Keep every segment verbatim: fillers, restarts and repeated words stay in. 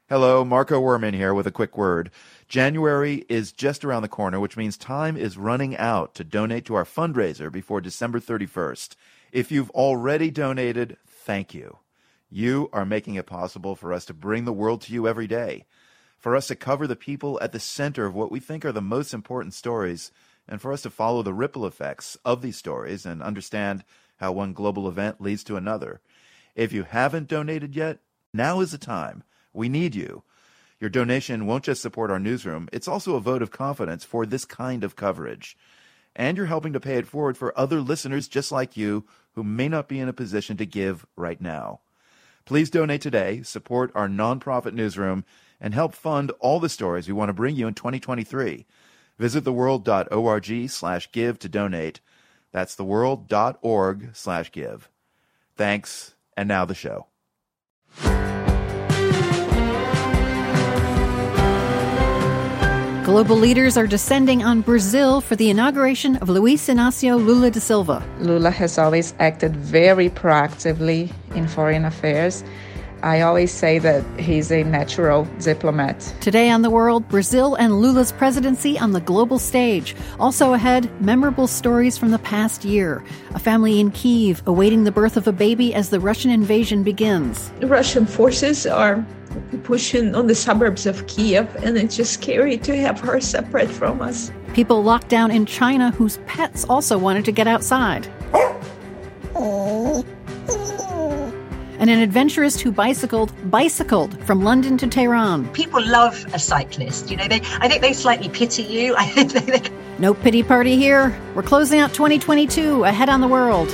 Hello, Marco Werman here with a quick word. January is just around the corner, which means time is running out to donate to our fundraiser before December thirty-first. If you've already donated, thank you. You are making it possible for us to bring the world to you every day, for us to cover the people at the center of what we think are the most important stories, and for us to follow the ripple effects of these stories and understand how one global event leads to another. If you haven't donated yet, now is the time. We need you. Your donation won't just support our newsroom, it's also a vote of confidence for this kind of coverage. And you're helping to pay it forward for other listeners just like you who may not be in a position to give right now. Please donate today, support our nonprofit newsroom, and help fund all the stories we want to bring you in twenty twenty-three. Visit theworld.org slash give to donate. That's theworld.org slash give. Thanks, and now the show. Global leaders are descending on Brazil for the inauguration of Luiz Inácio Lula da Silva. Lula has always acted very proactively in foreign affairs. I always say that he's a natural diplomat. Today on The World, Brazil and Lula's presidency on the global stage. Also ahead, memorable stories from the past year. A family in Kyiv awaiting the birth of a baby as the Russian invasion begins. The Russian forces are pushing on the suburbs of Kyiv, and it's just scary to have her separate from us. People locked down in China whose pets also wanted to get outside. And an adventurist who bicycled, bicycled from London to Tehran. People love a cyclist. You know, they. I think they slightly pity you. I think they, they... No pity party here. We're closing out twenty twenty-two ahead on The World.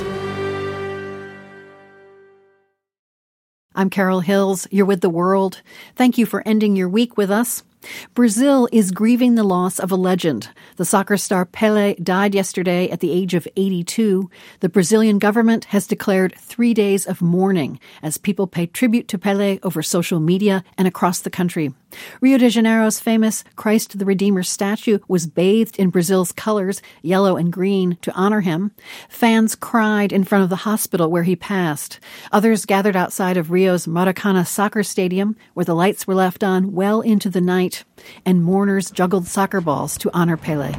I'm Carol Hills. You're with The World. Thank you for ending your week with us. Brazil is grieving the loss of a legend. The soccer star Pelé died yesterday at the age of eighty-two. The Brazilian government has declared three days of mourning as people pay tribute to Pelé over social media and across the country. Rio de Janeiro's famous Christ the Redeemer statue was bathed in Brazil's colors, yellow and green, to honor him. Fans cried in front of the hospital where he passed. Others gathered outside of Rio's Maracana soccer stadium, where the lights were left on well into the night, and mourners juggled soccer balls to honor Pelé.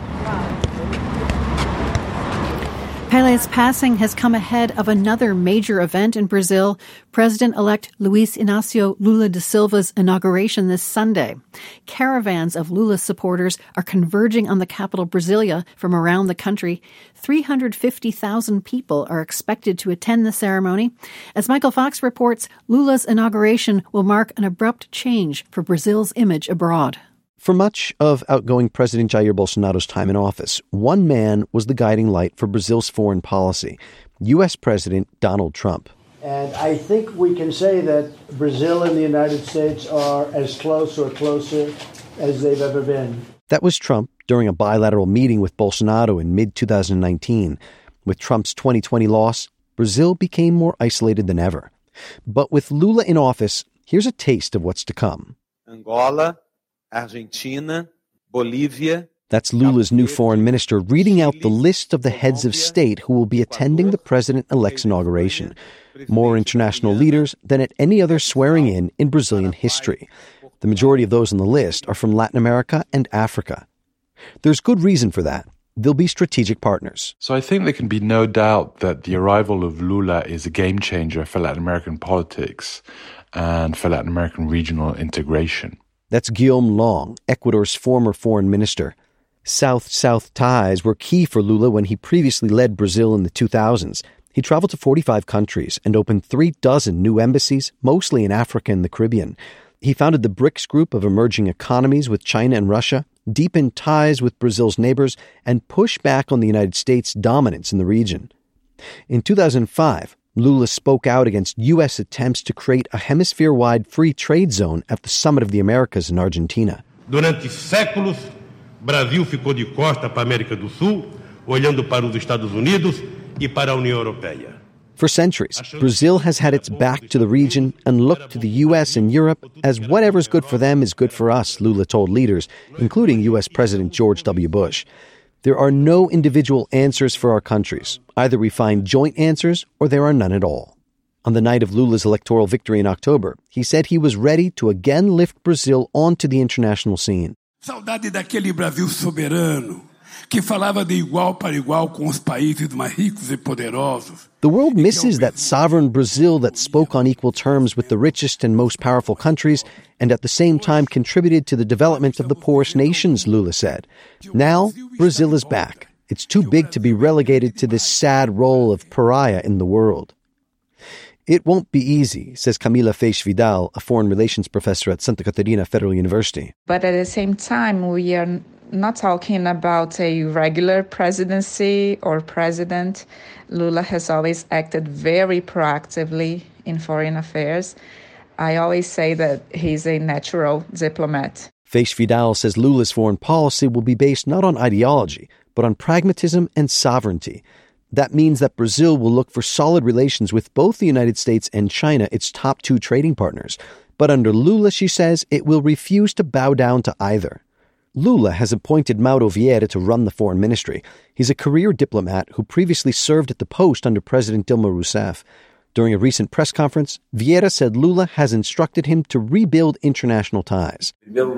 Pelé's passing has come ahead of another major event in Brazil, President-elect Luiz Inácio Lula da Silva's inauguration this Sunday. Caravans of Lula supporters are converging on the capital, Brasilia, from around the country. three hundred fifty thousand people are expected to attend the ceremony. As Michael Fox reports, Lula's inauguration will mark an abrupt change for Brazil's image abroad. For much of outgoing President Jair Bolsonaro's time in office, one man was the guiding light for Brazil's foreign policy, U S President Donald Trump. And I think we can say that Brazil and the United States are as close or closer as they've ever been. That was Trump during a bilateral meeting with Bolsonaro in mid twenty nineteen. With Trump's twenty twenty loss, Brazil became more isolated than ever. But with Lula in office, here's a taste of what's to come. Angola, Argentina, Bolivia. That's Lula's new foreign minister reading out the list of the heads of state who will be attending the president-elect's inauguration. More international leaders than at any other swearing-in in Brazilian history. The majority of those on the list are from Latin America and Africa. There's good reason for that. They'll be strategic partners. So I think there can be no doubt that the arrival of Lula is a game changer for Latin American politics and for Latin American regional integration. That's Guillaume Long, Ecuador's former foreign minister. South-South ties were key for Lula when he previously led Brazil in the two thousands. He traveled to forty-five countries and opened three dozen new embassies, mostly in Africa and the Caribbean. He founded the BRICS group of emerging economies with China and Russia, deepened ties with Brazil's neighbors, and pushed back on the United States' dominance in the region. In two thousand five, Lula spoke out against U S attempts to create a hemisphere-wide free trade zone at the Summit of the Americas in Argentina. Durante séculos, Brasil ficou de costa para a América do Sul, olhando para os Estados Unidos e para a União Europeia. For centuries, Brazil has had its back to the region and looked to the U S and Europe as whatever's good for them is good for us, Lula told leaders, including U S President George W. Bush. There are no individual answers for our countries. Either we find joint answers or there are none at all. On the night of Lula's electoral victory in October, he said he was ready to again lift Brazil onto the international scene. Saudade daquele Brasil soberano, que falava de igual para igual com os países mais ricos e poderosos. The world misses that sovereign Brazil that spoke on equal terms with the richest and most powerful countries and at the same time contributed to the development of the poorest nations, Lula said. Now, Brazil is back. It's too big to be relegated to this sad role of pariah in the world. It won't be easy, says Camila Feix Vidal, a foreign relations professor at Santa Catarina Federal University. But at the same time, we are not talking about a regular presidency or president. Lula has always acted very proactively in foreign affairs. I always say that he's a natural diplomat. Feix Vidal says Lula's foreign policy will be based not on ideology, but on pragmatism and sovereignty. That means that Brazil will look for solid relations with both the United States and China, its top two trading partners. But under Lula, she says, it will refuse to bow down to either. Lula has appointed Mauro Vieira to run the foreign ministry. He's a career diplomat who previously served at the post under President Dilma Rousseff. During a recent press conference, Vieira said Lula has instructed him to rebuild international ties.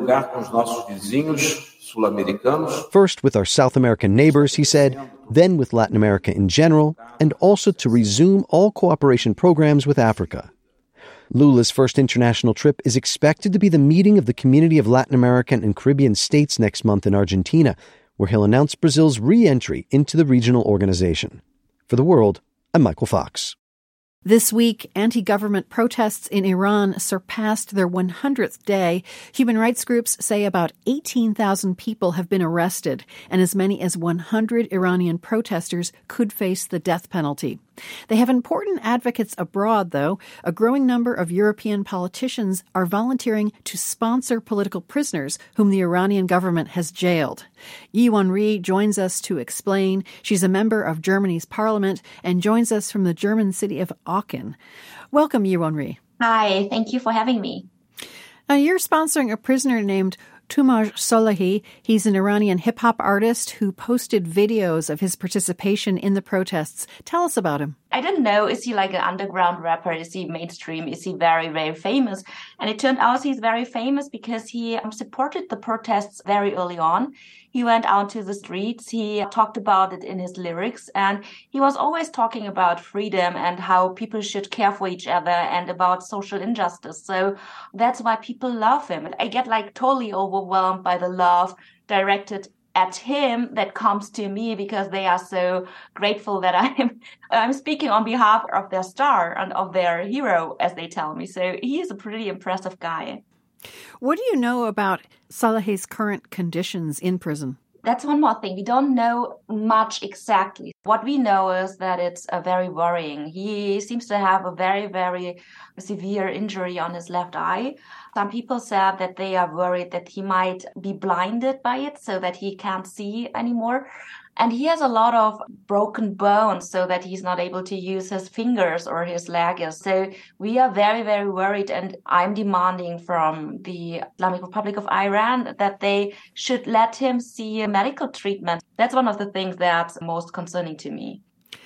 First with our South American neighbors, he said, then with Latin America in general, and also to resume all cooperation programs with Africa. Lula's first international trip is expected to be the meeting of the Community of Latin American and Caribbean States next month in Argentina, where he'll announce Brazil's re-entry into the regional organization. For The World, I'm Michael Fox. This week, anti-government protests in Iran surpassed their one hundredth day. Human rights groups say about eighteen thousand people have been arrested, and as many as one hundred Iranian protesters could face the death penalty. They have important advocates abroad, though. A growing number of European politicians are volunteering to sponsor political prisoners whom the Iranian government has jailed. Yi-Won Ri joins us to explain. She's a member of Germany's parliament and joins us from the German city of Aachen. Welcome, Yi-Won Ri. Hi, thank you for having me. Now, you're sponsoring a prisoner named Toomaj Salehi. He's an Iranian hip-hop artist who posted videos of his participation in the protests. Tell us about him. I didn't know, is he like an underground rapper? Is he mainstream? Is he very, very famous? And it turned out he's very famous because he um, supported the protests very early on. He went out to the streets. He talked about it in his lyrics. And he was always talking about freedom and how people should care for each other and about social injustice. So that's why people love him. I get like totally overwhelmed by the love directed at him that comes to me because they are so grateful that I'm I'm speaking on behalf of their star and of their hero, as they tell me. So he is a pretty impressive guy. What do you know about Salehi's current conditions in prison? That's one more thing. We don't know much exactly. What we know is that it's uh, very worrying. He seems to have a very, very severe injury on his left eye. Some people said that they are worried that he might be blinded by it so that he can't see anymore. And he has a lot of broken bones so that he's not able to use his fingers or his legs. So we are very, very worried. And I'm demanding from the Islamic Republic of Iran that they should let him see a medical treatment. That's one of the things that's most concerning to me.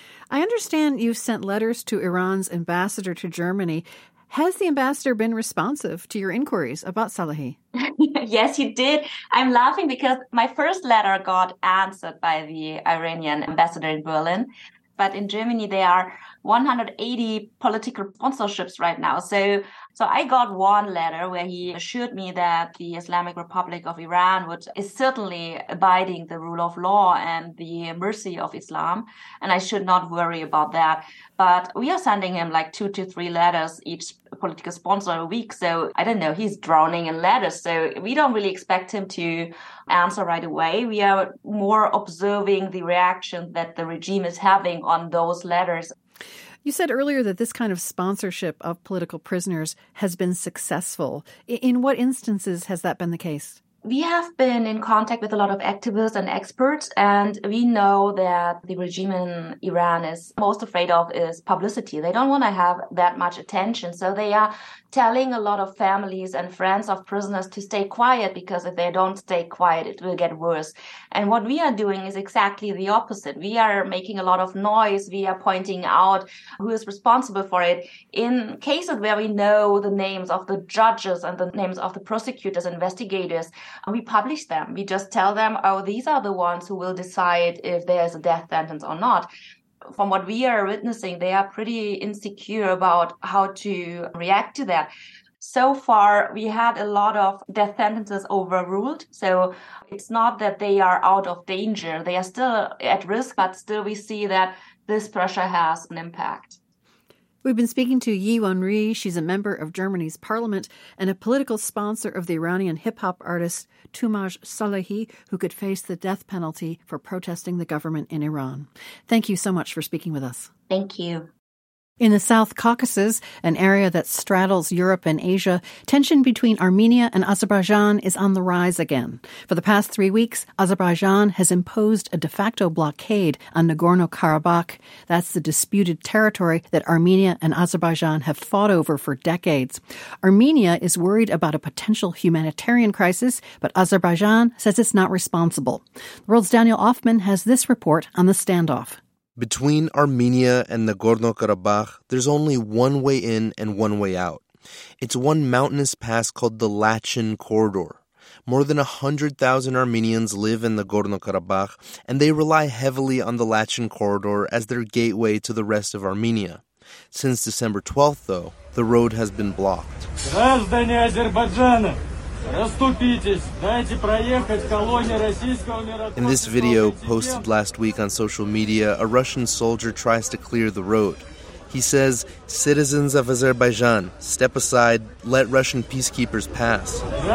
I understand you've sent letters to Iran's ambassador to Germany. Has the ambassador been responsive to your inquiries about Salehi? Yes, he did. I'm laughing because my first letter got answered by the Iranian ambassador in Berlin. But in Germany, there are one hundred eighty political sponsorships right now. So so I got one letter where he assured me that the Islamic Republic of Iran would is certainly abiding the rule of law and the mercy of Islam. And I should not worry about that. But we are sending him like two to three letters, each political sponsor a week. So I don't know, he's drowning in letters. So we don't really expect him to answer right away. We are more observing the reaction that the regime is having on those letters. You said earlier that this kind of sponsorship of political prisoners has been successful. In what instances has that been the case? We have been in contact with a lot of activists and experts, and we know that the regime in Iran is most afraid of is publicity. They don't want to have that much attention. So they are telling a lot of families and friends of prisoners to stay quiet, because if they don't stay quiet, it will get worse. And what we are doing is exactly the opposite. We are making a lot of noise. We are pointing out who is responsible for it. In cases where we know the names of the judges and the names of the prosecutors, investigators, we publish them. We just tell them, oh, these are the ones who will decide if there is a death sentence or not. From what we are witnessing, they are pretty insecure about how to react to that. So far, we had a lot of death sentences overruled. So it's not that they are out of danger. They are still at risk, but still we see that this pressure has an impact. We've been speaking to Yi Wenri. She's a member of Germany's parliament and a political sponsor of the Iranian hip-hop artist Toomaj Salehi, who could face the death penalty for protesting the government in Iran. Thank you so much for speaking with us. Thank you. In the South Caucasus, an area that straddles Europe and Asia, tension between Armenia and Azerbaijan is on the rise again. For the past three weeks, Azerbaijan has imposed a de facto blockade on Nagorno-Karabakh. That's the disputed territory that Armenia and Azerbaijan have fought over for decades. Armenia is worried about a potential humanitarian crisis, but Azerbaijan says it's not responsible. The World's Daniel Offman has this report on the standoff. Between Armenia and Nagorno-Karabakh, there's only one way in and one way out. It's one mountainous pass called the Lachin Corridor. More than one hundred thousand Armenians live in Nagorno-Karabakh, and they rely heavily on the Lachin Corridor as their gateway to the rest of Armenia. Since December twelfth, though, the road has been blocked. In this video posted last week on social media, a Russian soldier tries to clear the road. He says, "Citizens of Azerbaijan, step aside, let Russian peacekeepers pass."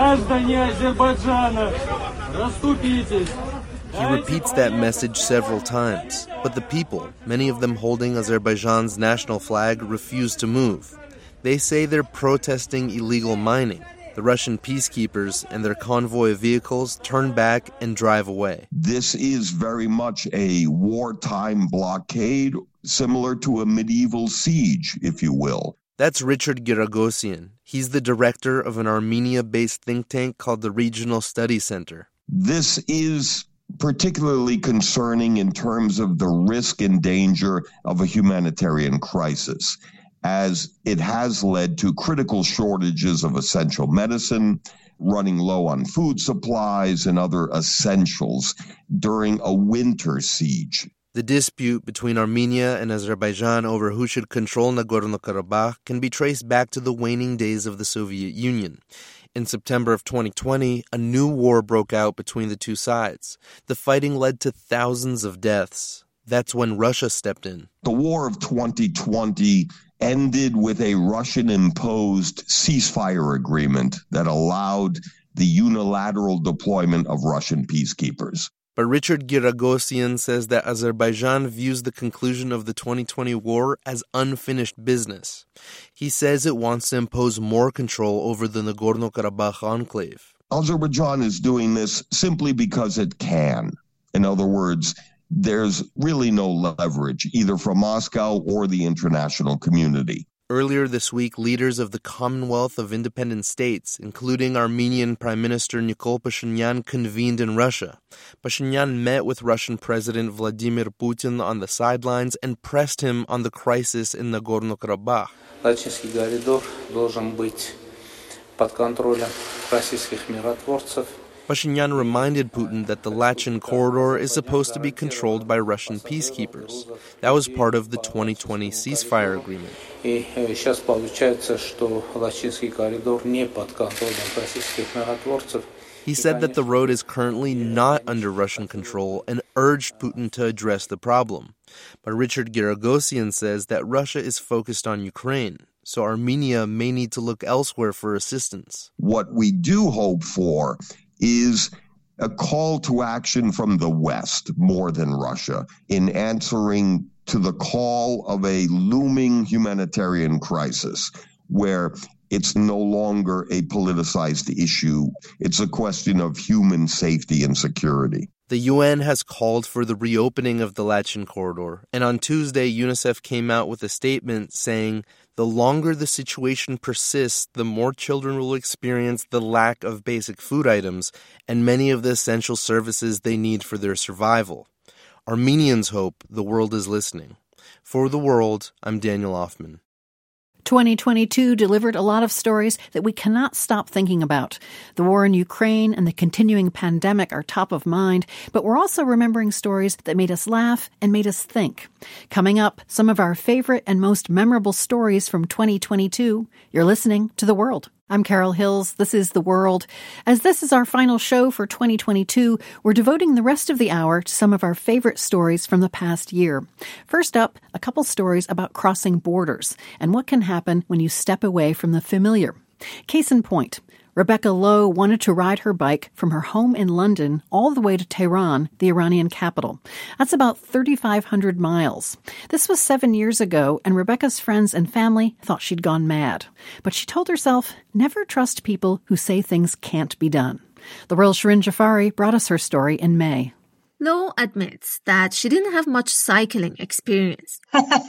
He repeats that message several times, but the people, many of them holding Azerbaijan's national flag, refuse to move. They say they're protesting illegal mining. The Russian peacekeepers and their convoy of vehicles turn back and drive away. This is very much a wartime blockade, similar to a medieval siege, if you will. That's Richard Giragosian. He's the director of an Armenia-based think tank called the Regional Study Center. This is particularly concerning in terms of the risk and danger of a humanitarian crisis, as it has led to critical shortages of essential medicine, running low on food supplies and other essentials during a winter siege. The dispute between Armenia and Azerbaijan over who should control Nagorno-Karabakh can be traced back to the waning days of the Soviet Union. In September of twenty twenty, a new war broke out between the two sides. The fighting led to thousands of deaths. That's when Russia stepped in. The war of twenty twenty ended with a Russian-imposed ceasefire agreement that allowed the unilateral deployment of Russian peacekeepers. But Richard Giragosian says that Azerbaijan views the conclusion of the twenty twenty war as unfinished business. He says it wants to impose more control over the Nagorno-Karabakh enclave. Azerbaijan is doing this simply because it can. In other words, there's really no leverage, either from Moscow or the international community. Earlier this week, leaders of the Commonwealth of Independent States, including Armenian Prime Minister Nikol Pashinyan, convened in Russia. Pashinyan met with Russian President Vladimir Putin on the sidelines and pressed him on the crisis in Nagorno-Karabakh. Лачинский коридор должен быть под контролем российских миротворцев. Pashinyan reminded Putin that the Lachin Corridor is supposed to be controlled by Russian peacekeepers. That was part of the twenty twenty ceasefire agreement. He said that the road is currently not under Russian control and urged Putin to address the problem. But Richard Giragosian says that Russia is focused on Ukraine, so Armenia may need to look elsewhere for assistance. What we do hope for is a call to action from the West more than Russia in answering to the call of a looming humanitarian crisis where it's no longer a politicized issue. It's a question of human safety and security. The U N has called for the reopening of the Lachin Corridor, and on Tuesday, UNICEF came out with a statement saying the longer the situation persists, the more children will experience the lack of basic food items and many of the essential services they need for their survival. Armenians hope the world is listening. For The World, I'm Daniel Hoffman. twenty twenty-two delivered a lot of stories that we cannot stop thinking about. The war in Ukraine and the continuing pandemic are top of mind, but we're also remembering stories that made us laugh and made us think. Coming up, some of our favorite and most memorable stories from twenty twenty-two. You're listening to The World. I'm Carol Hills. This is The World. As this is our final show for twenty twenty-two, we're devoting the rest of the hour to some of our favorite stories from the past year. First up, a couple stories about crossing borders and what can happen when you step away from the familiar. Case in point, Rebecca Lowe wanted to ride her bike from her home in London all the way to Tehran, the Iranian capital. That's about thirty-five hundred miles. This was seven years ago, and Rebecca's friends and family thought she'd gone mad. But she told herself, never trust people who say things can't be done. Laurel Shirin Jafari brought us her story in May. Lowe admits that she didn't have much cycling experience.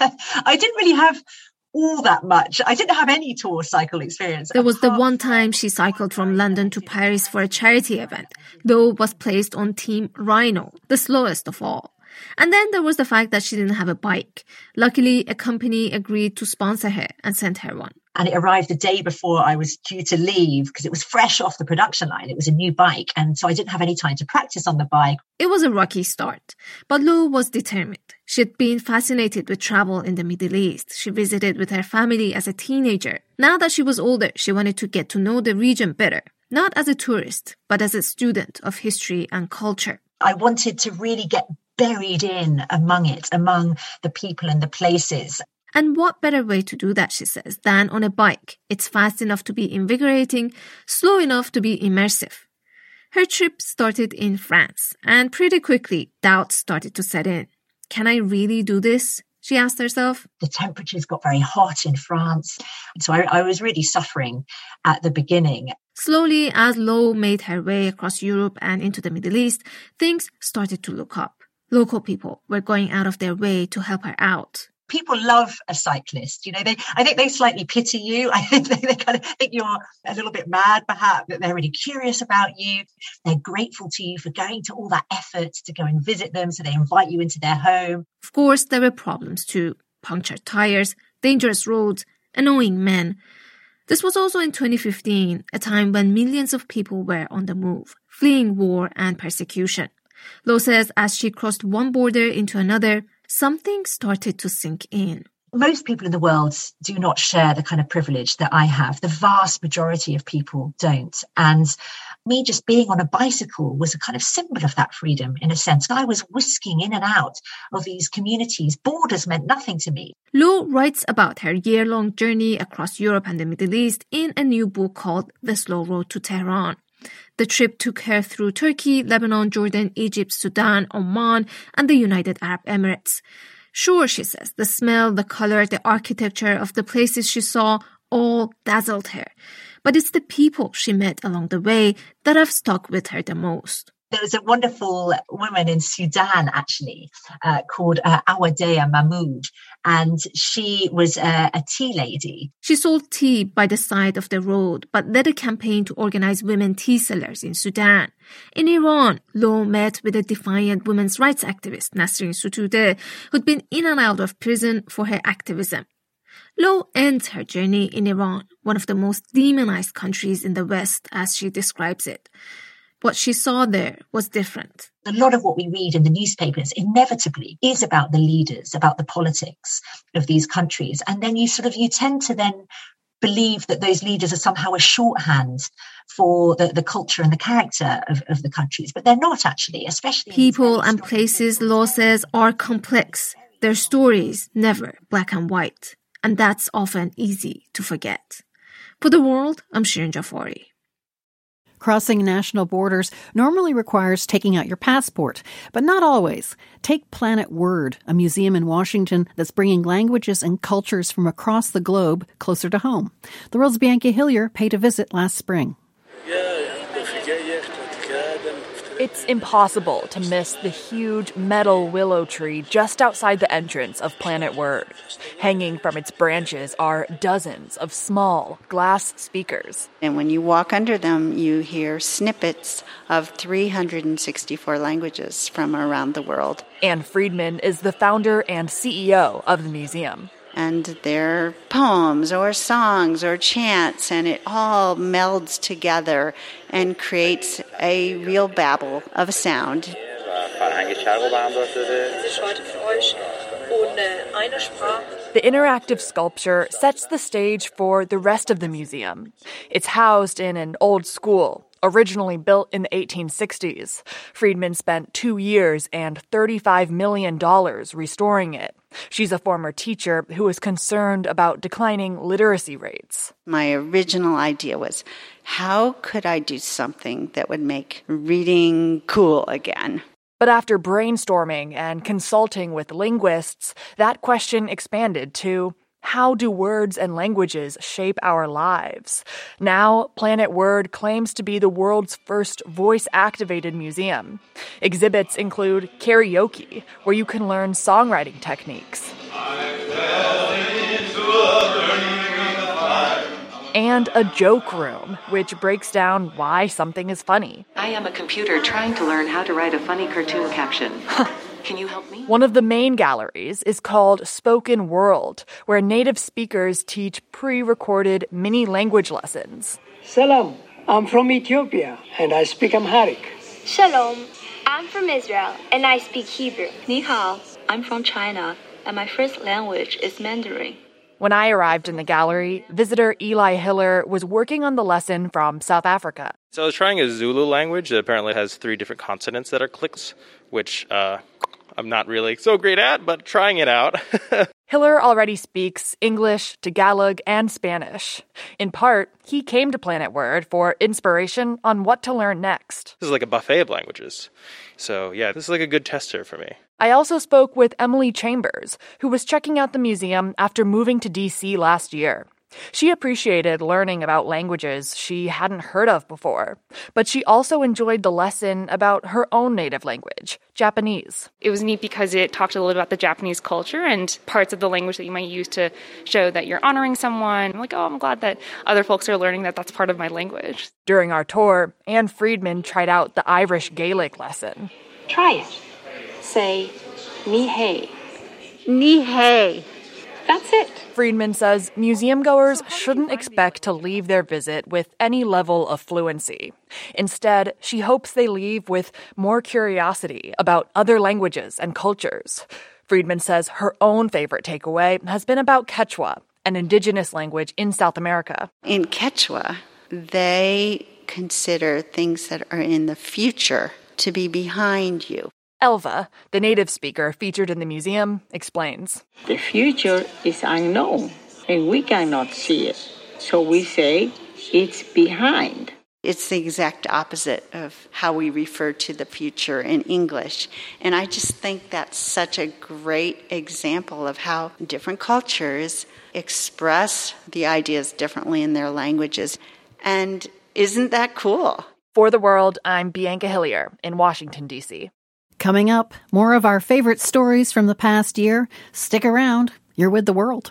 I didn't really have all that much. I didn't have any tour cycle experience. There was the one time she cycled from London to Paris for a charity event. Lowe was placed on Team Rhino, the slowest of all. And then there was the fact that she didn't have a bike. Luckily, a company agreed to sponsor her and sent her one. And it arrived the day before I was due to leave because it was fresh off the production line. It was a new bike. And so I didn't have any time to practice on the bike. It was a rocky start, but Lowe was determined. She'd been fascinated with travel in the Middle East. She visited with her family as a teenager. Now that she was older, she wanted to get to know the region better, not as a tourist, but as a student of history and culture. I wanted to really get buried in among it, among the people and the places. And what better way to do that, she says, than on a bike? It's fast enough to be invigorating, slow enough to be immersive. Her trip started in France, and pretty quickly, doubts started to set in. Can I really do this? She asked herself. The temperatures got very hot in France, so I, I was really suffering at the beginning. Slowly, as Lowe made her way across Europe and into the Middle East, things started to look up. Local people were going out of their way to help her out. People love a cyclist. You know, they, I think they slightly pity you. I think they, they kind of think you're a little bit mad, perhaps, that they're really curious about you. They're grateful to you for going to all that effort to go and visit them. So they invite you into their home. Of course, there were problems too. Punctured tires, dangerous roads, annoying men. This was also in twenty fifteen, a time when millions of people were on the move, fleeing war and persecution. Lowe says as she crossed one border into another, something started to sink in. Most people in the world do not share the kind of privilege that I have. The vast majority of people don't. And me just being on a bicycle was a kind of symbol of that freedom, in a sense. I was whisking in and out of these communities. Borders meant nothing to me. Lowe writes about her year-long journey across Europe and the Middle East in a new book called The Slow Road to Tehran. The trip took her through Turkey, Lebanon, Jordan, Egypt, Sudan, Oman, and the United Arab Emirates. Sure, she says, the smell, the color, the architecture of the places she saw all dazzled her. But it's the people she met along the way that have stuck with her the most. There was a wonderful woman in Sudan, actually, uh, called uh, Awadea Mahmoud, and she was uh, a tea lady. She sold tea by the side of the road, but led a campaign to organize women tea sellers in Sudan. In Iran, Lowe met with a defiant women's rights activist, Nasrin Sotoudeh, who'd been in and out of prison for her activism. Lowe ends her journey in Iran, one of the most demonized countries in the West, as she describes it. What she saw there was different. A lot of what we read in the newspapers inevitably is about the leaders, about the politics of these countries. And then you sort of, you tend to then believe that those leaders are somehow a shorthand for the, the culture and the character of, of the countries. But they're not actually, especially... People and places, Lowe says, are complex. Their stories never black and white. And that's often easy to forget. For The World, I'm Shirin Jafari. Crossing national borders normally requires taking out your passport, but not always. Take Planet Word, a museum in Washington that's bringing languages and cultures from across the globe closer to home. The World's Bianca Hillier paid a visit last spring. It's impossible to miss the huge metal willow tree just outside the entrance of Planet Word. Hanging from its branches are dozens of small glass speakers. And when you walk under them, you hear snippets of three hundred sixty-four languages from around the world. Anne Friedman is the founder and C E O of the museum. And they're poems or songs or chants, and it all melds together and creates a real babble of sound. The interactive sculpture sets the stage for the rest of the museum. It's housed in an old school, originally built in the eighteen sixties. Friedman spent two years and thirty-five million dollars restoring it. She's a former teacher who was concerned about declining literacy rates. My original idea was, how could I do something that would make reading cool again? But after brainstorming and consulting with linguists, that question expanded to, how do words and languages shape our lives? Now, Planet Word claims to be the world's first voice-activated museum. Exhibits include karaoke, where you can learn songwriting techniques, and a joke room, which breaks down why something is funny. I am a computer trying to learn how to write a funny cartoon caption. Can you help me? One of the main galleries is called Spoken World, where native speakers teach pre-recorded mini language lessons. Salam, I'm from Ethiopia, and I speak Amharic. Shalom, I'm from Israel, and I speak Hebrew. Ni hao, I'm from China, and my first language is Mandarin. When I arrived in the gallery, visitor Eli Hiller was working on the lesson from South Africa. So I was trying a Zulu language that apparently has three different consonants that are clicks, which uh, I'm not really so great at, but trying it out. Hiller already speaks English, Tagalog, and Spanish. In part, he came to Planet Word for inspiration on what to learn next. This is like a buffet of languages. So yeah, this is like a good tester for me. I also spoke with Emily Chambers, who was checking out the museum after moving to D C last year. She appreciated learning about languages she hadn't heard of before, but she also enjoyed the lesson about her own native language, Japanese. It was neat because it talked a little about the Japanese culture and parts of the language that you might use to show that you're honoring someone. I'm like, oh, I'm glad that other folks are learning that that's part of my language. During our tour, Anne Friedman tried out the Irish Gaelic lesson. Try it. Say, ni hey. Ni hey. That's it. Friedman says museum goers shouldn't expect to leave their visit with any level of fluency. Instead, she hopes they leave with more curiosity about other languages and cultures. Friedman says her own favorite takeaway has been about Quechua, an indigenous language in South America. In Quechua, they consider things that are in the future to be behind you. Elva, the native speaker featured in the museum, explains. The future is unknown, and we cannot see it. So we say it's behind. It's the exact opposite of how we refer to the future in English. And I just think that's such a great example of how different cultures express the ideas differently in their languages. And isn't that cool? For The World, I'm Bianca Hillier in Washington, D C Coming up, more of our favorite stories from the past year. Stick around. You're with The World.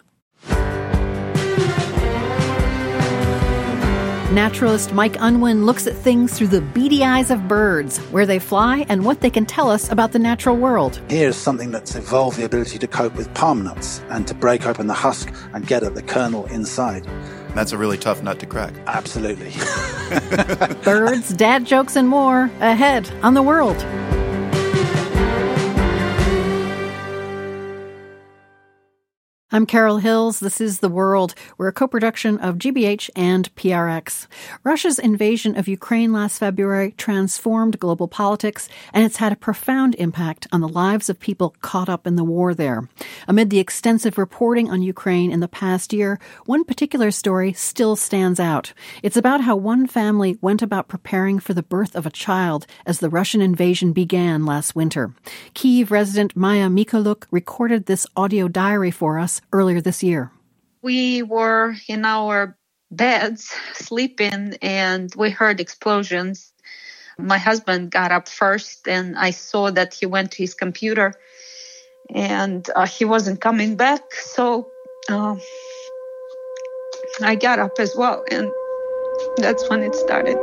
Naturalist Mike Unwin looks at things through the beady eyes of birds, where they fly and what they can tell us about the natural world. Here's something that's evolved the ability to cope with palm nuts and to break open the husk and get at the kernel inside. That's a really tough nut to crack. Absolutely. Birds, dad jokes, and more ahead on The World. I'm Carol Hills. This is The World. We're a co-production of G B H and P R X. Russia's invasion of Ukraine last February transformed global politics, and it's had a profound impact on the lives of people caught up in the war there. Amid the extensive reporting on Ukraine in the past year, one particular story still stands out. It's about how one family went about preparing for the birth of a child as the Russian invasion began last winter. Kyiv resident Maya Mikoluk recorded this audio diary for us earlier this year. We were in our beds sleeping and we heard explosions. My husband got up first and I saw that he went to his computer and uh, he wasn't coming back. So uh, I got up as well, and that's when it started.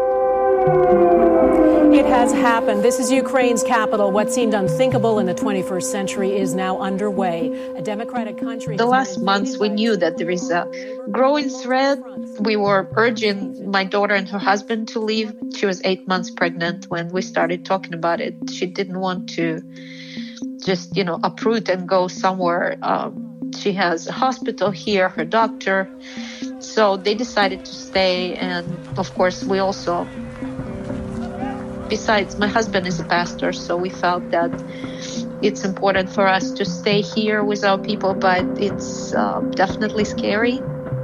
It has happened. This is Ukraine's capital. What seemed unthinkable in the twenty-first century is now underway. A democratic country. The last months, we knew that there is a growing threat. We were urging my daughter and her husband to leave. She was eight months pregnant when we started talking about it. She didn't want to just, you know, uproot and go somewhere. Um, she has a hospital here, her doctor. So they decided to stay. And of course, we also... Besides, my husband is a pastor, so we felt that it's important for us to stay here with our people, but it's uh, definitely scary.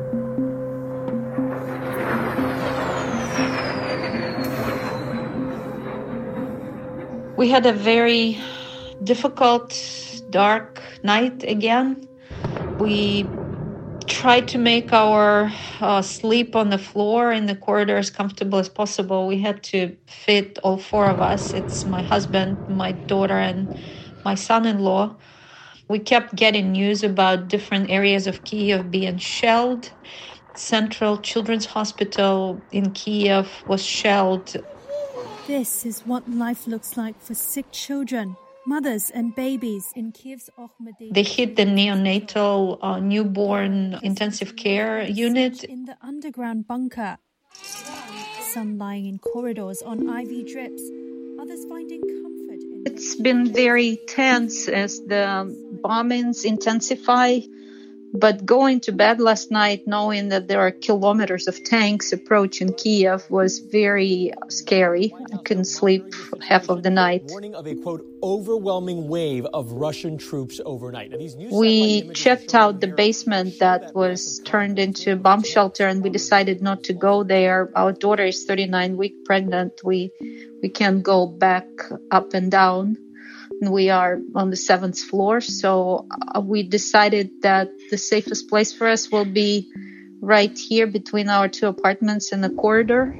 We had a very difficult, dark night again. We tried to make our uh, sleep on the floor in the corridor as comfortable as possible. We had to fit all four of us. It's my husband, my daughter, and my son-in-law. We kept getting news about different areas of Kyiv being shelled. Central Children's Hospital in Kyiv was shelled. This is what life looks like for sick children. Mothers and babies in Kyiv's Okhmedin. They hit the neonatal uh, newborn intensive care unit. In the underground bunker. Some lying in corridors on I V drips. Others finding comfort. In it's been very tense as the bombings intensify. But going to bed last night knowing that there are kilometers of tanks approaching Kyiv was very scary. I couldn't sleep half of the night. Warning of a, quote, overwhelming wave of Russian troops overnight. Now, these news we checked out the basement that was turned into a bomb shelter, and we decided not to go there. Our daughter is thirty-nine weeks pregnant. We, we can't go back up and down. We are on the seventh floor, so uh, we decided that the safest place for us will be right here between our two apartments in the corridor.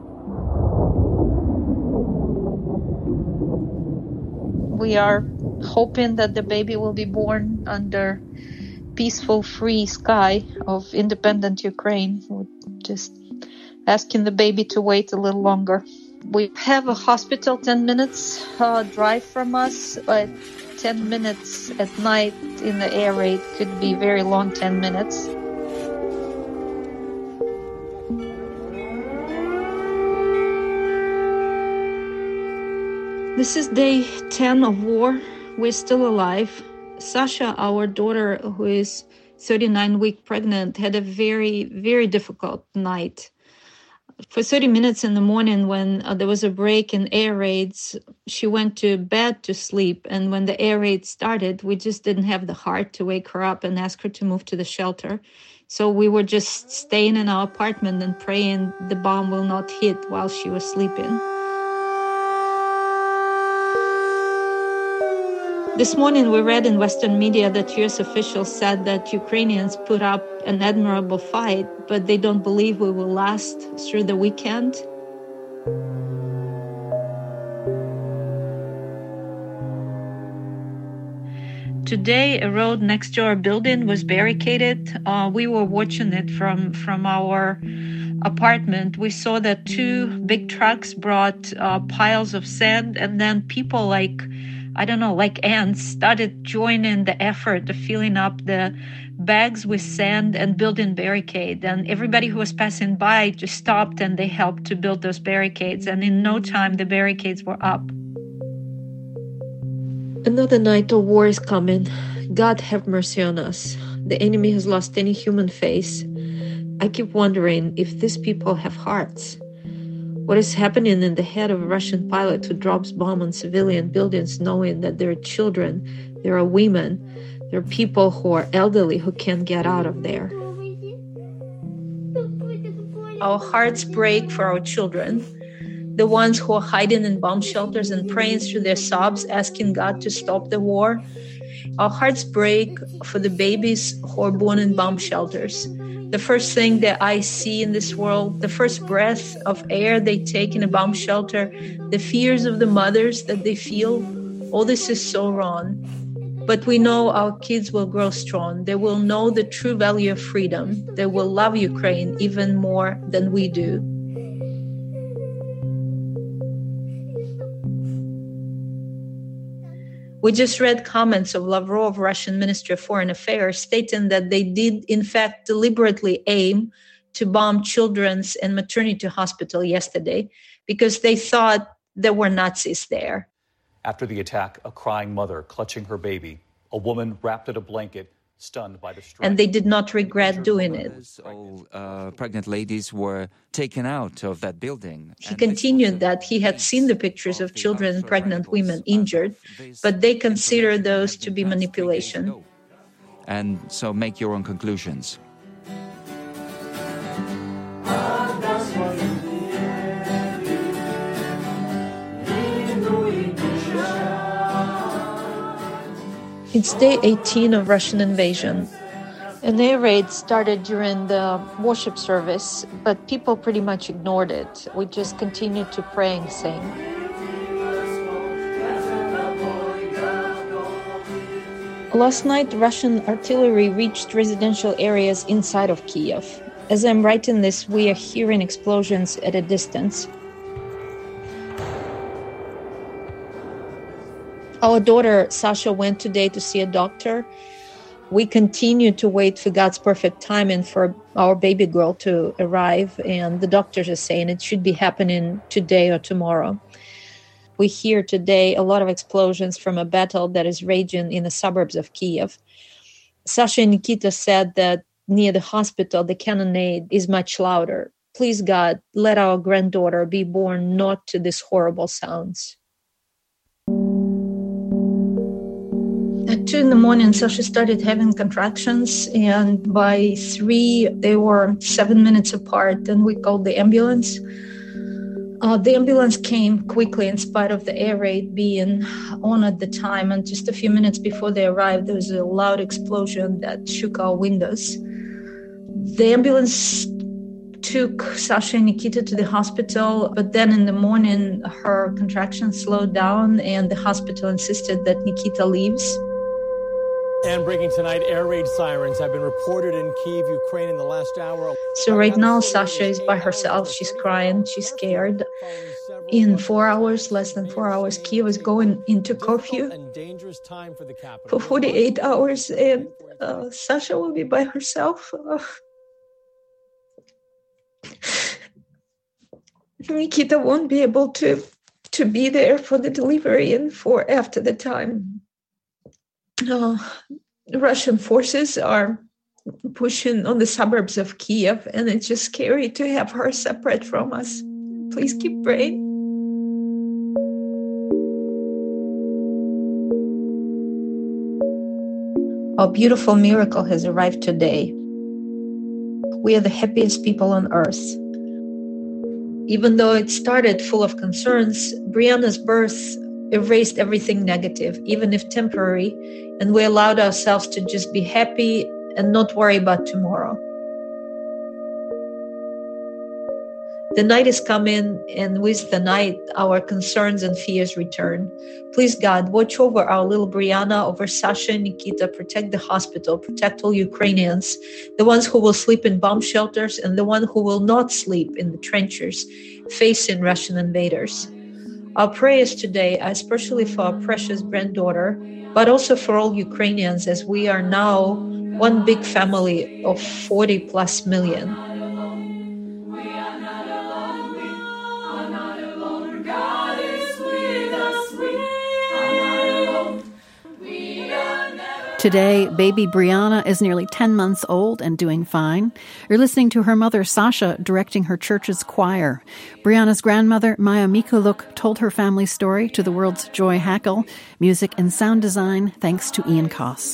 We are hoping that the baby will be born under peaceful, free sky of independent Ukraine. We're just asking the baby to wait a little longer. We have a hospital ten minutes uh, drive from us, but ten minutes at night in the air raid could be very long ten minutes. This is day ten of war. We're still alive. Sasha, our daughter, who is thirty-nine weeks pregnant, had a very, very difficult night. For thirty minutes in the morning, when uh, there was a break in air raids, she went to bed to sleep. And when the air raid started, we just didn't have the heart to wake her up and ask her to move to the shelter. So we were just staying in our apartment and praying the bomb will not hit while she was sleeping. This morning, we read in Western media that U S officials said that Ukrainians put up an admirable fight, but they don't believe we will last through the weekend. Today, a road next to our building was barricaded. Uh, we were watching it from, from our apartment. We saw that two big trucks brought uh, piles of sand, and then people like I don't know, like ants, started joining the effort of filling up the bags with sand and building barricade. And everybody who was passing by just stopped and they helped to build those barricades. And in no time, the barricades were up. Another night of war is coming. God have mercy on us. the enemy has lost any human face. I keep wondering if these people have hearts. What is happening in the head of a Russian pilot who drops bomb on civilian buildings knowing that there are children, there are women, there are people who are elderly who can't get out of there. Our hearts break for our children, the ones who are hiding in bomb shelters and praying through their sobs, asking God to stop the war. Our hearts break for the babies who are born in bomb shelters. The first thing that I see in this world, the first breath of air they take in a bomb shelter, the fears of the mothers that they feel, all this is so wrong. But we know our kids will grow strong. They will know the true value of freedom. They will love Ukraine even more than we do. We just read comments of Lavrov, Russian Ministry of Foreign Affairs, stating that they did, in fact, deliberately aim to bomb children's and maternity hospital yesterday because they thought there were Nazis there. After the attack, a crying mother clutching her baby, a woman wrapped in a blanket, stunned by the strike. And they did not regret doing it. All uh, pregnant ladies were taken out of that building. He continued that he had seen the pictures of children and pregnant women injured, but they consider those to be manipulation. And so make your own conclusions. It's day eighteen of Russian invasion. An air raid started during the worship service, but people pretty much ignored it. We just continued to pray and sing. Last night, Russian artillery reached residential areas inside of Kiev. As I'm writing this, we are hearing explosions at a distance. Our daughter, Sasha, went today to see a doctor. We continue to wait for God's perfect timing for our baby girl to arrive, and the doctors are saying it should be happening today or tomorrow. We hear today a lot of explosions from a battle that is raging in the suburbs of Kiev. Sasha and Nikita said that near the hospital, the cannonade is much louder. Please, God, let our granddaughter be born not to these horrible sounds. At two in the morning, Sasha started having contractions, and by three, they were seven minutes apart, and we called the ambulance. Uh, the ambulance came quickly in spite of the air raid being on at the time, and just a few minutes before they arrived, there was a loud explosion that shook our windows. The ambulance took Sasha and Nikita to the hospital, but then in the morning, her contractions slowed down, and the hospital insisted that Nikita leaves. And breaking tonight, air raid sirens have been reported in Kyiv, Ukraine in the last hour. So right now, Sasha is by herself. She's crying. She's scared. In four hours, less than four hours, Kyiv is going into curfew for forty-eight hours, and uh, Sasha will be by herself. Uh, Nikita won't be able to, to be there for the delivery and for after the time. Uh, Russian forces are pushing on the suburbs of Kiev, and it's just scary to have her separate from us. Please keep praying. Our beautiful miracle has arrived today. We are the happiest people on earth. Even though it started full of concerns, Brianna's birth erased everything negative, even if temporary, and we allowed ourselves to just be happy and not worry about tomorrow. The night is coming, and with the night, our concerns and fears return. Please, God, watch over our little Brianna, over Sasha and Nikita, protect the hospital, protect all Ukrainians, the ones who will sleep in bomb shelters and the one who will not sleep in the trenches facing Russian invaders. Our prayers today are especially for our precious granddaughter, but also for all Ukrainians, as we are now one big family of forty plus million. Today, baby Brianna is nearly ten months old and doing fine. You're listening to her mother, Sasha, directing her church's choir. Brianna's grandmother, Maya Mikuluk, told her family story to the world's Joy Hackle. Music and sound design, thanks to Ian Koss.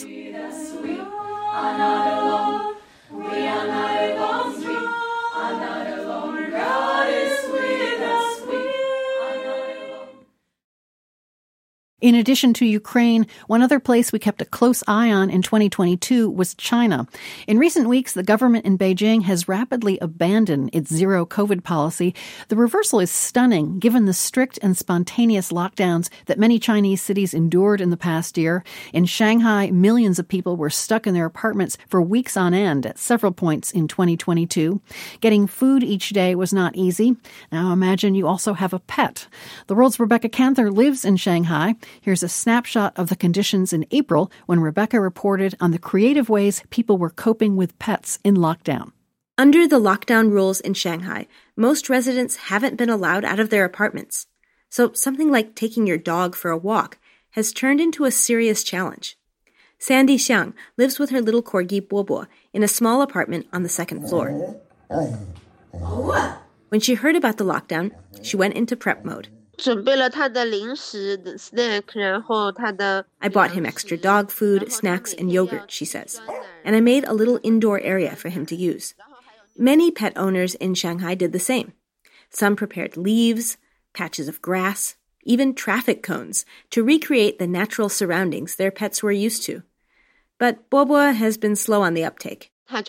In addition to Ukraine, one other place we kept a close eye on in twenty twenty-two was China. In recent weeks, the government in Beijing has rapidly abandoned its zero COVID policy. The reversal is stunning, given the strict and spontaneous lockdowns that many Chinese cities endured in the past year. In Shanghai, millions of people were stuck in their apartments for weeks on end at several points in twenty twenty-two. Getting food each day was not easy. Now imagine you also have a pet. The World's Rebecca Canther lives in Shanghai. Here's a snapshot of the conditions in April when Rebecca reported on the creative ways people were coping with pets in lockdown. Under the lockdown rules in Shanghai, most residents haven't been allowed out of their apartments. So something like taking your dog for a walk has turned into a serious challenge. Sandy Xiang lives with her little corgi Bobo in a small apartment on the second floor. When she heard about the lockdown, she went into prep mode. I bought him extra dog food, snacks, and yogurt, she says. And I made a little indoor area for him to use. Many pet owners in Shanghai did the same. Some prepared leaves, patches of grass, even traffic cones to recreate the natural surroundings their pets were used to. But Bobo has been slow on the uptake. I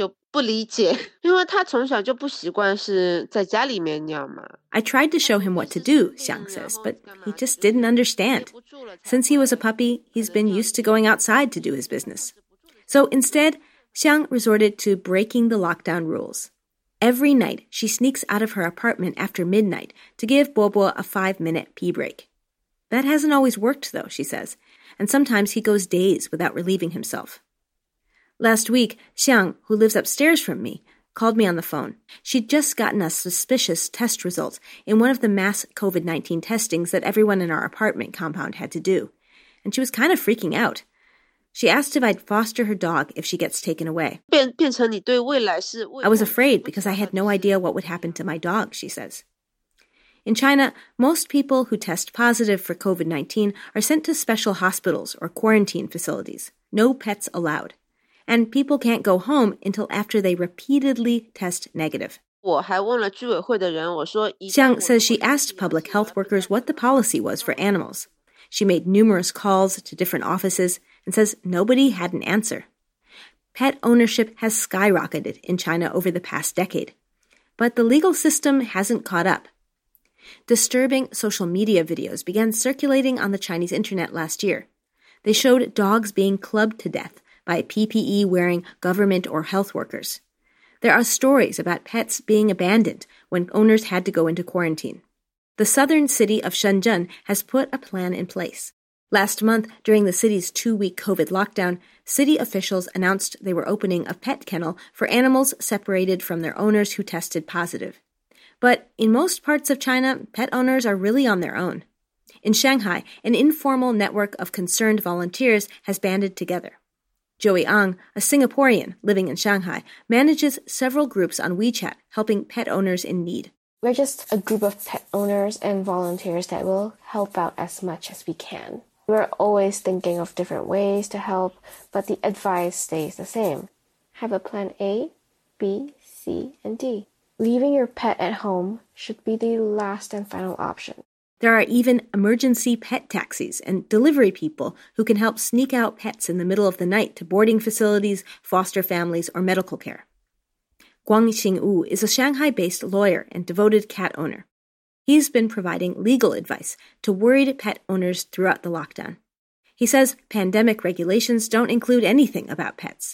tried to show him what to do, Xiang says, but he just didn't understand. Since he was a puppy, he's been used to going outside to do his business. So instead, Xiang resorted to breaking the lockdown rules. Every night, she sneaks out of her apartment after midnight to give Bobo a five-minute pee break. That hasn't always worked, though, she says, and sometimes he goes days without relieving himself. Last week, Xiang, who lives upstairs from me, called me on the phone. She'd just gotten a suspicious test result in one of the mass COVID nineteen testings that everyone in our apartment compound had to do. And she was kind of freaking out. She asked if I'd foster her dog if she gets taken away. I was afraid because I had no idea what would happen to my dog, she says. In China, most people who test positive for COVID nineteen are sent to special hospitals or quarantine facilities. No pets allowed. And people can't go home until after they repeatedly test negative. Xiang says she asked public health workers what the policy was for animals. She made numerous calls to different offices and says nobody had an answer. Pet ownership has skyrocketed in China over the past decade, but the legal system hasn't caught up. Disturbing social media videos began circulating on the Chinese internet last year. They showed dogs being clubbed to death by P P E-wearing government or health workers. There are stories about pets being abandoned when owners had to go into quarantine. The southern city of Shenzhen has put a plan in place. Last month, during the city's two-week COVID lockdown, city officials announced they were opening a pet kennel for animals separated from their owners who tested positive. But in most parts of China, pet owners are really on their own. In Shanghai, an informal network of concerned volunteers has banded together. Joey Ang, a Singaporean living in Shanghai, manages several groups on WeChat helping pet owners in need. We're just a group of pet owners and volunteers that will help out as much as we can. We're always thinking of different ways to help, but the advice stays the same. Have a plan A, B, C, and D. Leaving your pet at home should be the last and final option. There are even emergency pet taxis and delivery people who can help sneak out pets in the middle of the night to boarding facilities, foster families, or medical care. Guang Xingwu is a Shanghai-based lawyer and devoted cat owner. He's been providing legal advice to worried pet owners throughout the lockdown. He says pandemic regulations don't include anything about pets.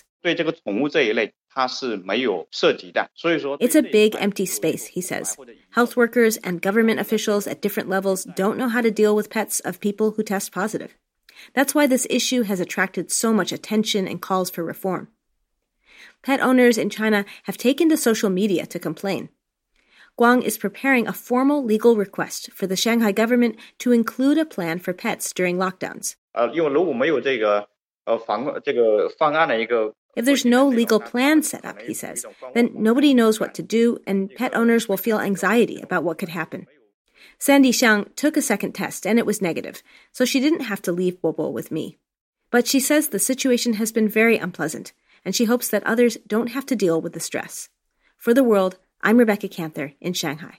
It's a big empty space, he says. Health workers and government officials at different levels don't know how to deal with pets of people who test positive. That's why this issue has attracted so much attention and calls for reform. Pet owners in China have taken to social media to complain. Guang is preparing a formal legal request for the Shanghai government to include a plan for pets during lockdowns. If there's no legal plan set up, he says, then nobody knows what to do, and pet owners will feel anxiety about what could happen. Sandy Xiang took a second test, and it was negative, so she didn't have to leave Bobo with me. But she says the situation has been very unpleasant, and she hopes that others don't have to deal with the stress. For The World, I'm Rebecca Canther in Shanghai.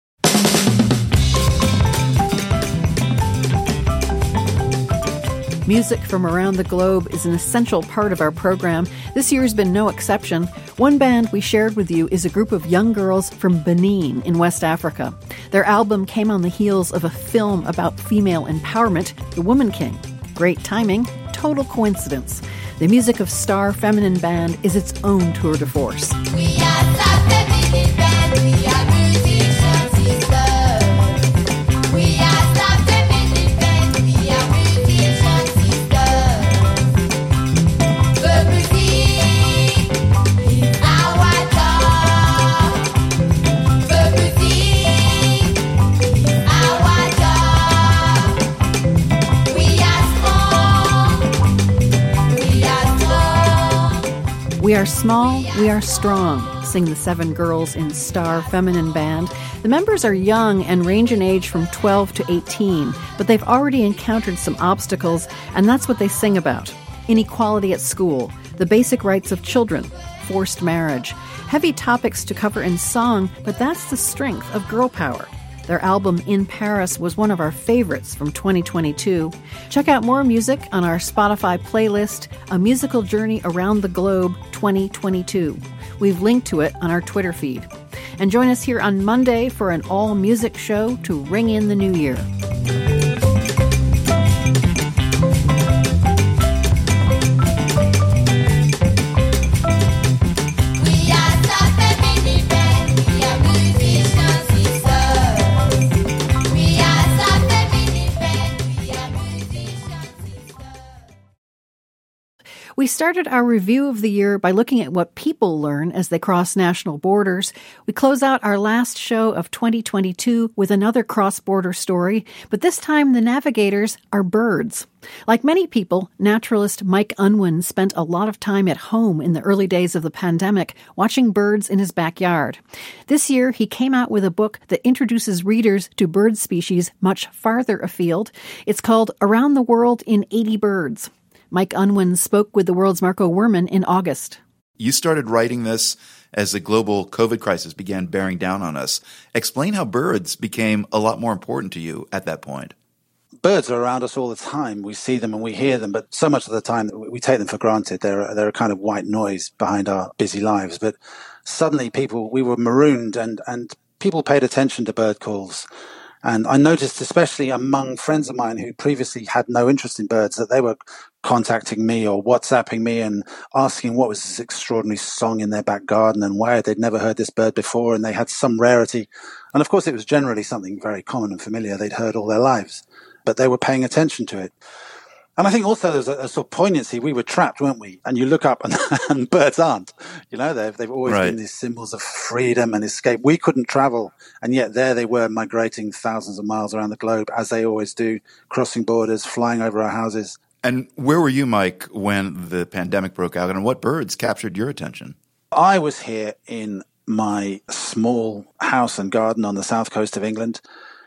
Music from around the globe is an essential part of our program. This year's been no exception. One band we shared with you is a group of young girls from Benin in West Africa. Their album came on the heels of a film about female empowerment, The Woman King. Great timing, total coincidence. The music of Star Feminine Band is its own tour de force. We are Star Feminine Band, we are musicians sisters. We are Star Feminine Band, we are musicians sisters. The music is our job. The music is our job. We are strong. We are strong. We are small, we are strong, sing the seven girls in Star Feminine Band. The members are young and range in age from twelve to eighteen, but they've already encountered some obstacles, and that's what they sing about. Inequality at school, the basic rights of children, forced marriage. Heavy topics to cover in song, but that's the strength of girl power. Their album In Paris was one of our favorites from twenty twenty-two. Check out more music on our Spotify playlist, A Musical Journey Around the Globe twenty twenty-two. We've linked to it on our Twitter feed. And join us here on Monday for an all-music show to ring in the new year. We are Star Feminine Band, we are musicians sisters. We are Star Feminine Band, we are musicians sisters. We started our review of the year by looking at what people learn as they cross national borders. We close out our last show of twenty twenty-two with another cross-border story, but this time the navigators are birds. Like many people, naturalist Mike Unwin spent a lot of time at home in the early days of the pandemic, watching birds in his backyard. This year, he came out with a book that introduces readers to bird species much farther afield. It's called Around the World in eighty Birds. Mike Unwin spoke with The World's Marco Werman in August. You started writing this as the global COVID crisis began bearing down on us. Explain how birds became a lot more important to you at that point. Birds are around us all the time. We see them and we hear them, but so much of the time we take them for granted. They're, they're a kind of white noise behind our busy lives. But suddenly people, we were marooned and, and people paid attention to bird calls. And I noticed, especially among friends of mine who previously had no interest in birds, that they were contacting me or WhatsApping me and asking what was this extraordinary song in their back garden and why they'd never heard this bird before, and they had some rarity. And of course, it was generally something very common and familiar they'd heard all their lives, but they were paying attention to it. And I think also there's a, a sort of poignancy. We were trapped, weren't we? And you look up and, and birds aren't. You know, they've, they've always right. been these symbols of freedom and escape. We couldn't travel. And yet there they were migrating thousands of miles around the globe, as they always do, crossing borders, flying over our houses. And where were you, Mike, when the pandemic broke out, and what birds captured your attention? I was here in my small house and garden on the south coast of England.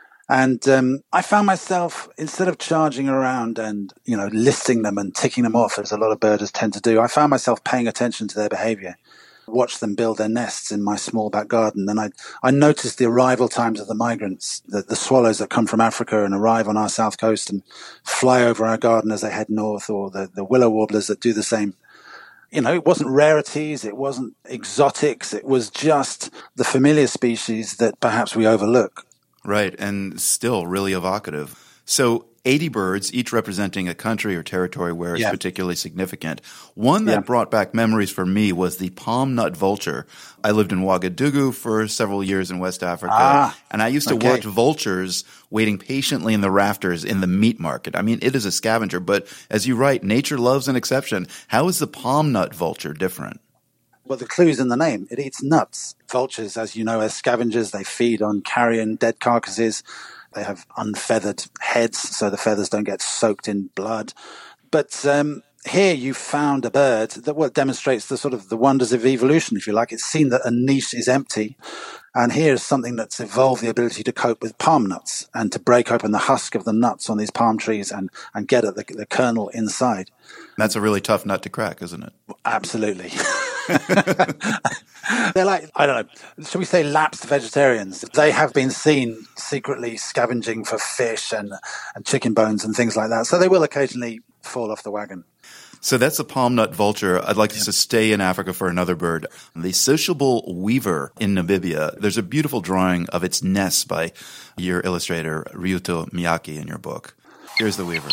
And um, I found myself, instead of charging around and, you know, listing them and ticking them off, as a lot of birders tend to do, I found myself paying attention to their behavior, watched them build their nests in my small back garden. And I, I noticed the arrival times of the migrants, the, the swallows that come from Africa and arrive on our south coast and fly over our garden as they head north, or the, the willow warblers that do the same. You know, it wasn't rarities, it wasn't exotics, it was just the familiar species that perhaps we overlook. Right, and still really evocative. So eighty birds, each representing a country or territory where it's yeah. particularly significant. One that yeah. brought back memories for me was the palm nut vulture. I lived in Ouagadougou for several years in West Africa, ah, and I used to okay. watch vultures waiting patiently in the rafters in the meat market. I mean, it is a scavenger, but as you write, nature loves an exception. How is the palm nut vulture different? Well, the clue's in the name. It eats nuts. Vultures, as you know, are scavengers. They feed on carrion, dead carcasses. They have unfeathered heads, so the feathers don't get soaked in blood. But um, here you found a bird that well, demonstrates the sort of the wonders of evolution, if you like. It's seen that a niche is empty. And here's something that's evolved the ability to cope with palm nuts and to break open the husk of the nuts on these palm trees and, and get at the, the kernel inside. That's a really tough nut to crack, isn't it? Absolutely. They're like, I don't know, shall we say lapsed vegetarians? They have been seen secretly scavenging for fish and, and chicken bones and things like that. So they will occasionally fall off the wagon. So that's the palm nut vulture. I'd like yeah. to stay in Africa for another bird. The sociable weaver in Namibia. There's a beautiful drawing of its nest by your illustrator, Ryuto Miyake, in your book. Here's the weaver.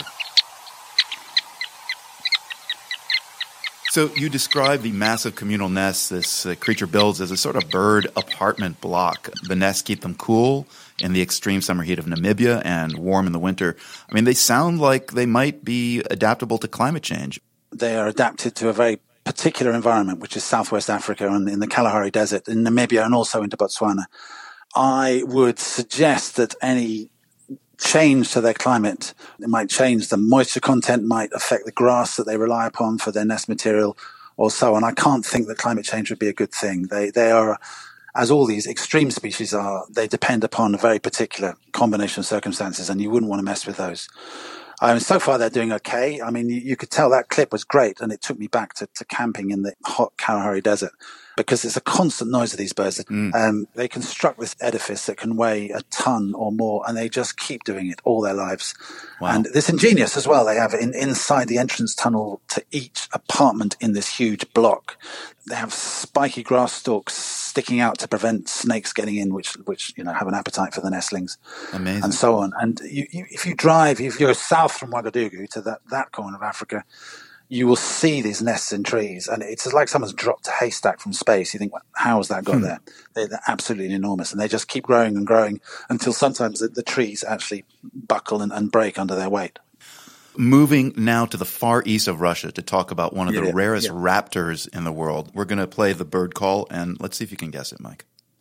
So you describe the massive communal nests this uh, creature builds as a sort of bird apartment block. The nests keep them cool in the extreme summer heat of Namibia and warm in the winter. I mean, they sound like they might be adaptable to climate change. They are adapted to a very particular environment, which is Southwest Africa and in the Kalahari Desert, in Namibia and also into Botswana. I would suggest that any change to their climate, it might change the moisture content, might affect the grass that they rely upon for their nest material or so on. I can't think that climate change would be a good thing. They, they are, as all these extreme species are, they depend upon a very particular combination of circumstances, and you wouldn't want to mess with those. Um, so far, they're doing okay. I mean, you, you could tell that clip was great, and it took me back to, to camping in the hot Kalahari Desert because it's a constant noise of these birds. Mm. Um, they construct this edifice that can weigh a ton or more, and they just keep doing it all their lives. Wow. And it's ingenious as well. They have in, inside the entrance tunnel to each apartment in this huge block, they have spiky grass stalks sticking out to prevent snakes getting in, which, which you know, have an appetite for the nestlings. Amazing. And so on. And you, you, if you drive, if you go south from Ouagadougou to that, that corner of Africa, you will see these nests in trees, and it's like someone's dropped a haystack from space. You think, well, how has that got hmm. there? They're, they're absolutely enormous, and they just keep growing and growing until sometimes the, the trees actually buckle and, and break under their weight. Moving now to the far east of Russia to talk about one of yeah, the yeah, rarest yeah. raptors in the world. We're going to play the bird call, and let's see if you can guess it, Mike.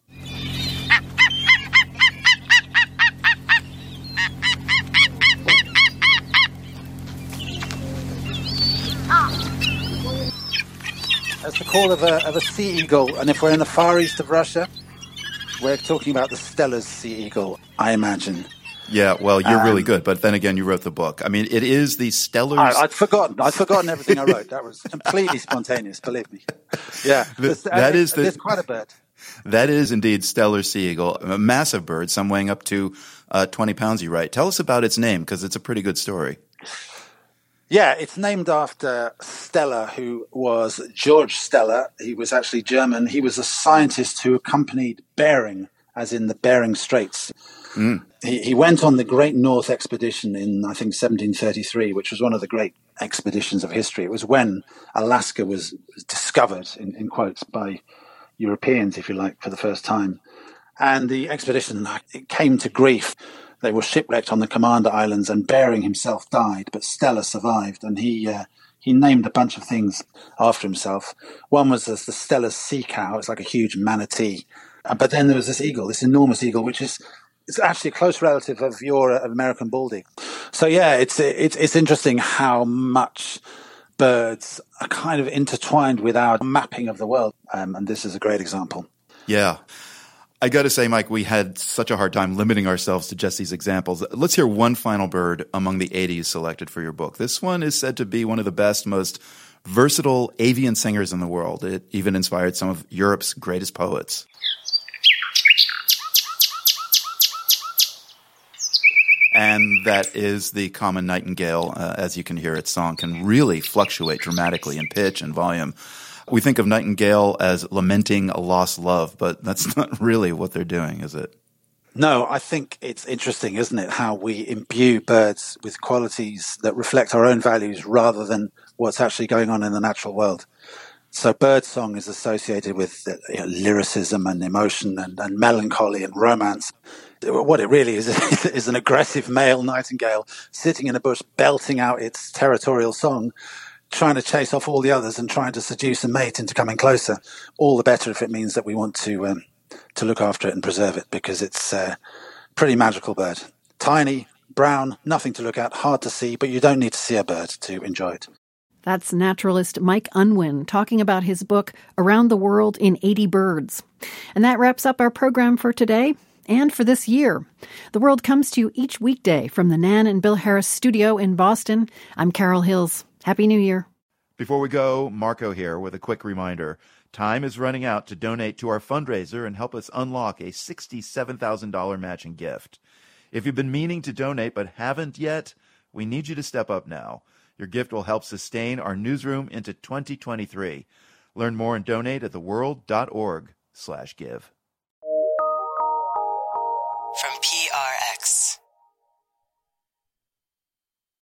That's the call of a, of a sea eagle, and if we're in the far east of Russia, we're talking about the Steller's sea eagle, I imagine. Yeah, well, you're um, really good, but then again, you wrote the book. I mean, it is the Steller's... I, I'd forgotten. I'd forgotten everything I wrote. That was completely spontaneous, believe me. Yeah, the, there's, that uh, is the, there's quite a bird. That is indeed Steller's sea eagle, a massive bird, some weighing up to uh, twenty pounds, you write. Tell us about its name, because it's a pretty good story. Yeah, it's named after Steller, who was George Steller. He was actually German. He was a scientist who accompanied Bering, as in the Bering Straits. Mm. He, he went on the Great North Expedition in, I think, seventeen thirty-three, which was one of the great expeditions of history. It was when Alaska was, was discovered, in, in quotes, by Europeans, if you like, for the first time. And the expedition, it came to grief. They were shipwrecked on the Commander Islands, and Bering himself died, but Steller survived, and he uh, he named a bunch of things after himself. One was the Steller's sea cow. It's like a huge manatee. Uh, but then there was this eagle, this enormous eagle, which is it's actually a close relative of your uh, American bald eagle. So yeah, it's it's it's interesting how much birds are kind of intertwined with our mapping of the world, um, and this is a great example. Yeah. I got to say, Mike, we had such a hard time limiting ourselves to just these examples. Let's hear one final bird among the eighty you selected for your book. This one is said to be one of the best, most versatile avian singers in the world. It even inspired some of Europe's greatest poets. And that is the common nightingale. Uh, as you can hear, its song can really fluctuate dramatically in pitch and volume. We think of nightingale as lamenting a lost love, but that's not really what they're doing, is it? No, I think it's interesting, isn't it, how we imbue birds with qualities that reflect our own values rather than what's actually going on in the natural world. So birdsong is associated with you know, lyricism and emotion and, and melancholy and romance. What it really is is an aggressive male nightingale sitting in a bush belting out its territorial song, trying to chase off all the others and trying to seduce a mate into coming closer. All the better if it means that we want to um, to look after it and preserve it, because it's a pretty magical bird. Tiny, brown, nothing to look at, hard to see, but you don't need to see a bird to enjoy it. That's naturalist Mike Unwin talking about his book, Around the World in eighty Birds. And that wraps up our program for today and for this year. The World comes to you each weekday from the Nan and Bill Harris studio in Boston. I'm Carol Hills. Happy New Year. Before we go, Marco here with a quick reminder. Time is running out to donate to our fundraiser and help us unlock a sixty-seven thousand dollars matching gift. If you've been meaning to donate but haven't yet, we need you to step up now. Your gift will help sustain our newsroom into twenty twenty-three. Learn more and donate at theworld.org slash give.